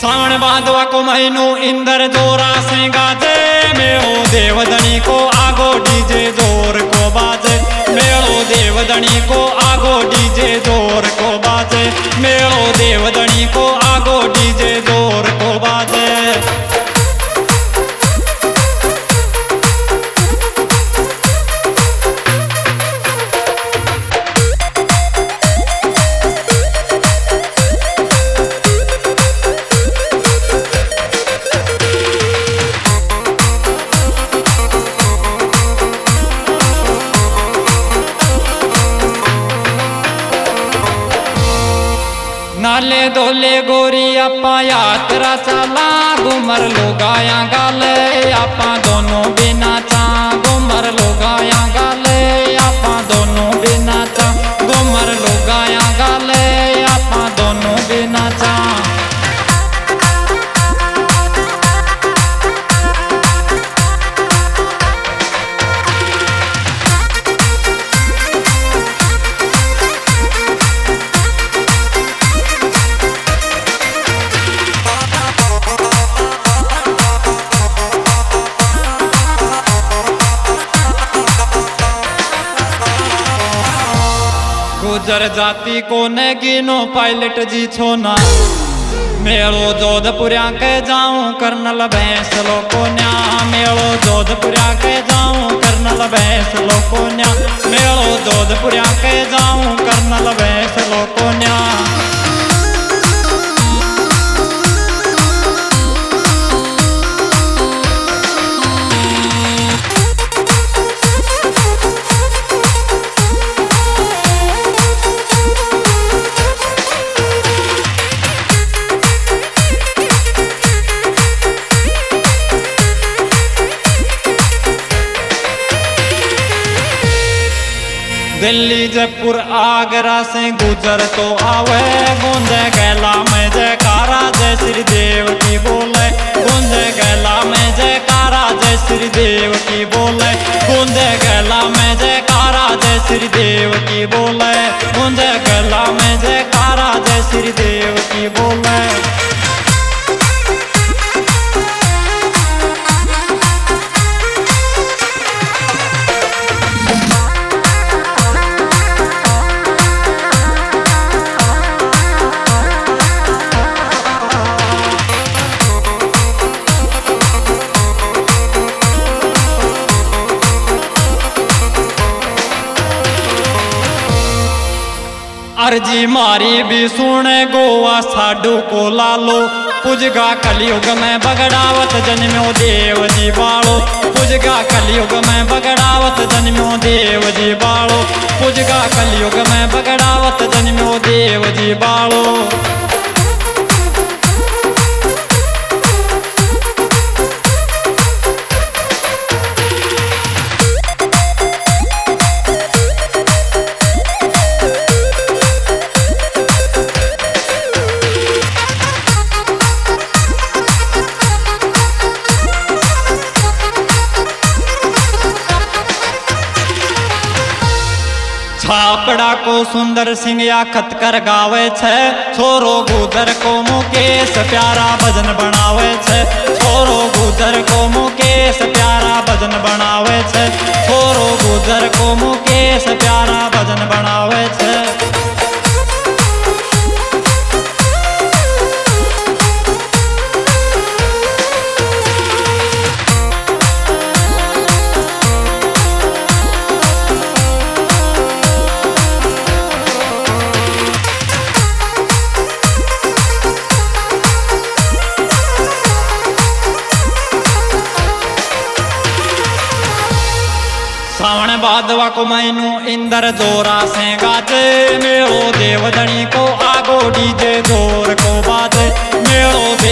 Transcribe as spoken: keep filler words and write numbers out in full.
सावन भादवा को महीनो इंदर जोरा से गाजे, मेलो देवधनी को आगो डीजे जोर को बाजे। मेलो देवधनी को आगो डीजे जोर को बाजे। मेलो देवधनी को आगो डीजे जोर को बाजे। नाले धोले गोरी आपा यात्रा चला, घूमर लो गाया गाले आपा दोनों बिना चा। घूमर लो गाया गाले आपा दोनों बिना चा। घूमर लो गाया गाले आपा दोनों बिना चा। गुजर जाति को ने गिनो पायलट जी छोना। मेलो जोधपुरिया के जाऊं कर्नल भैंस लोको न्या। मेलो जोधपुरिया के जाऊं कर्नल भैंस लोको न्या। मेलो जोधपुरिया के जाऊं कर्नल भैंस लोको न्या। दिल्ली जयपुर आगरा से गुजर तो आवे, गूंजे गैला में जयकारा जय श्री देव की बोले। गूंजे गैला में जयकारा जय श्री देव की बोले। गूंजे गैला में जयकारा जय श्री देव की बोले। गूंजे गैला में जयकारा जय श्री देव की बोले। अर्जी मारी भी सुने गोवा साडू को लालो। पुजगा कलयुग में बगड़ावत जन्म्यो देव जी बालो। पुजगा कलयुग में बगड़ावत जन्म्यो देव जी बालो। पुजगा कलयुग में बगड़ावत जन्म्यो देव जी बालो। छापड़ा को सुंदर सिंह या खतकर गावे छे। छोरो गुजर को मुकेश प्यारा भजन बनावे छे। छोरो गुजर को मुकेश प्यारा भजन बनावे छे। छोरो गुजर को मुकेश प्यारा भजन बनावे छे। सावन भादवा को महीनो इंदर जोरा से गाजे। मेलो देवधनी को आगो डीजे जोर को बाजे। मेलो